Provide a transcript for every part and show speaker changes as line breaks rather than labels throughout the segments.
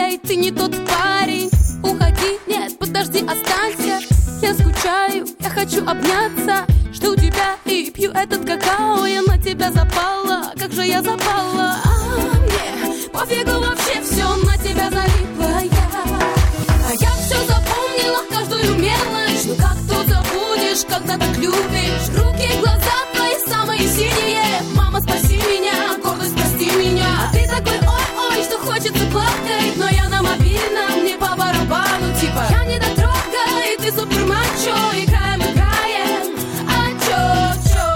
Эй, ты не тот парень. Уходи, нет, подожди, останься. Я скучаю, я хочу обняться. Жду тебя и пью этот какао. Я на тебя запала, как же я запала. Мне пофигу вообще, все на тебя залипла я. А я все запомнила, каждую мелочь. Ну как тут забудешь, когда так любишь? Руки, глаза твои самые синие. Мама, спаси меня, гордость, прости меня. А ты такой ой-ой, что хочется плакать. Но я на мобильном, не по барабану. Типа я не дотрога, и ты супер мачо. Играем, а чё?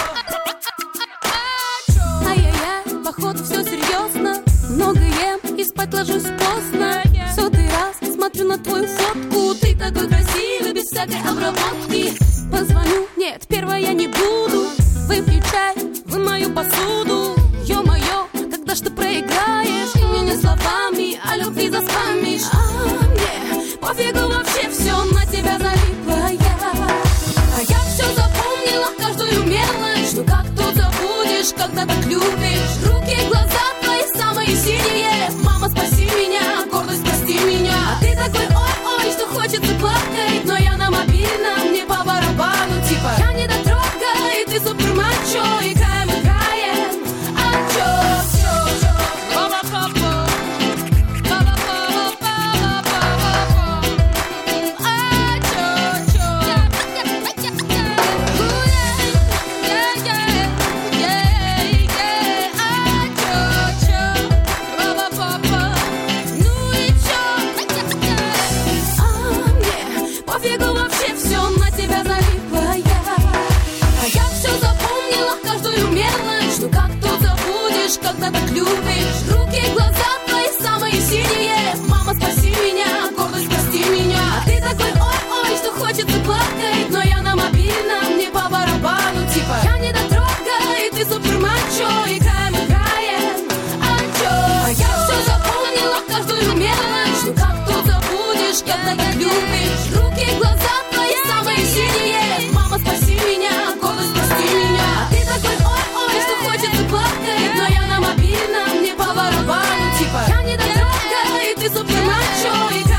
Ай-яй-яй, походу все серьезно. Много ем и спать ложусь поздно. Сотый раз смотрю на твою фотку. Ты такой красивый, без всякой обработки. Позвоню, нет, первая я не буду. Выпью чай, вымою посуду. Ё-моё, когда ж ты проиграешь? И мне не словами, а любви заспамишь. Мне пофигу вообще, все на тебя залипла я. А я все запомнила, каждую мелочь. Ну как тут забудешь, когда так любишь? Руки, глаза твои самые синие. Мама, спаси меня, гордость, прости меня. А ты такой ой-ой, что хочется плакать. Но я на мобильном, не по барабану. Типа я не дотрога, и ты супер мачо. Играем, а чё? Пофигу вообще, все на тебя залипла я. А я все запомнила, каждую мелочь. Ну как тут забудешь, когда так любишь? Руки, глаза твои самые синие. Мама, спаси меня, гордость, прости меня. А ты такой ой-ой, что хочется плакать. Но я на мобильном, не по барабану. Типа я не дотрога, и ты супер мачо. Играем, а чё? А я все запомнила, каждую мелочь. Ну как тут забудешь, когда так любишь? Руки, глаза твои самые синие. Мама, спаси меня, гордость, прости меня. А ты такой ой-ой, что хочется плакать. Но я на мобильном, не по барабану. Типа я не дотрога, и ты супер мачо.